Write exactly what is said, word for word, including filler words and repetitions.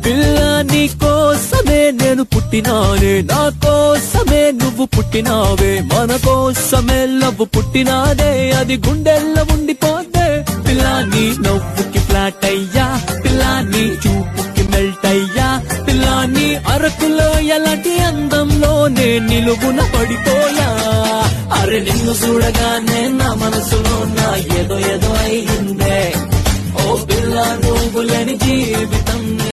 పిల్ల నీ కోసమే నేను పుట్టినానే, నా కోసమే నువ్వు పుట్టినావే, మన కోసమే లవ్ పుట్టినాదే, అది గుండెల్లో ఉండిపోతే. పిల్ల నీ నవ్వుకి ఫ్లాట్ అయ్యా, పిల్ల నీ చూపుకి మెల్ట్ అయ్యా, పిల్ల నీ అరకులో ఎలాంటి అందంలోనే నిలువున పడిపోయా. అరే నిన్ను చూడగానే నా మనసులో నా ఏదో ఏదో అయిందే, ఓ పిల్ల నువ్వు లేని జీవితం